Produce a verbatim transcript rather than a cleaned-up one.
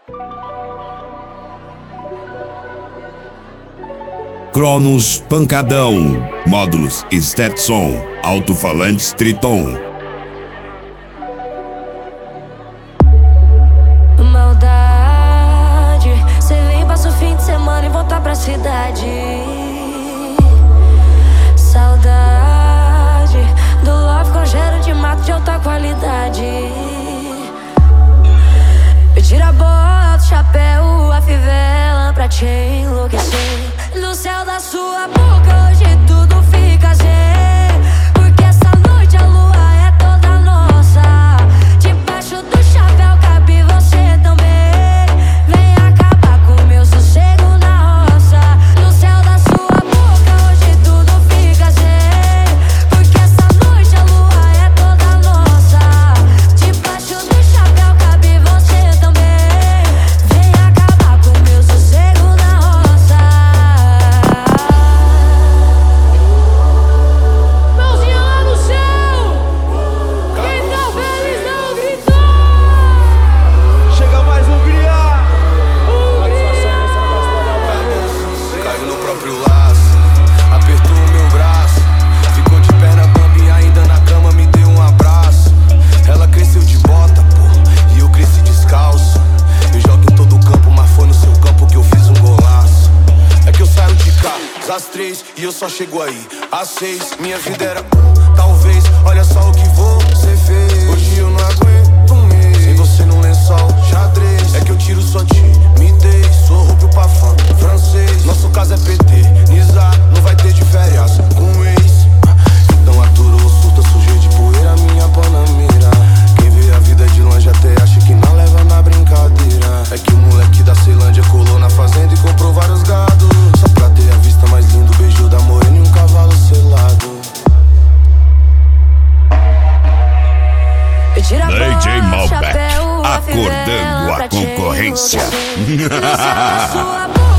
Cronos Pancadão, módulos Stetson, alto-falantes Triton. Maldade, cê vem, passa o fim de semana e volta pra cidade. Saudade do love com cheiro de mato de alta qualidade. Eu tiro a bota, o chapéu, a fivela pra te enlouquecer. No céu da sua boca hoje tudo fica zen, porque essa noite a lua é toda nossa. Debaixo do chapéu cabe você também. Vem acabar com meu sossego na roça. No céu da sua boca hoje tudo fica zen, porque essa noite a lua é toda nossa. Debaixo do chapéu cabe você também. Vem acabar com meu sossego na roça. Mãozinha lá no céu, quem tá feliz não gritou. Chega mais um criar. Caiu no próprio laço, apertou o meu braço, ficou de perna bamba e ainda na cama me deu um abraço. Ela cresceu de bota, pô, e eu cresci descalço. Eu jogo em todo campo, mas foi no seu campo que eu fiz um golaço. É que eu saio de cá às três e eu só chego aí às seis. Minha vida era um, talvez, olha só o que você fez. Hoje eu não aguento um mês sem você num lençol xadrez. É que eu tiro sua timidez, sou rubro pra fã francês. Nosso caso é P T, Nizar, não vai ter de férias com ex. Então aturou o surto, sujei de poeira minha panamera. Quem vê a vida de longe até acha que não leva na brincadeira. É que o moleque da Ceilândia colou na fazenda e comprou vários gados, só pra ter a vista mais linda, o beijo da morena e um cavalo selado. Eu tiro a D J bota, Malbec, chapéu, a acordando fivela a pra te concorrência. enlouquecer. No céu da sua boca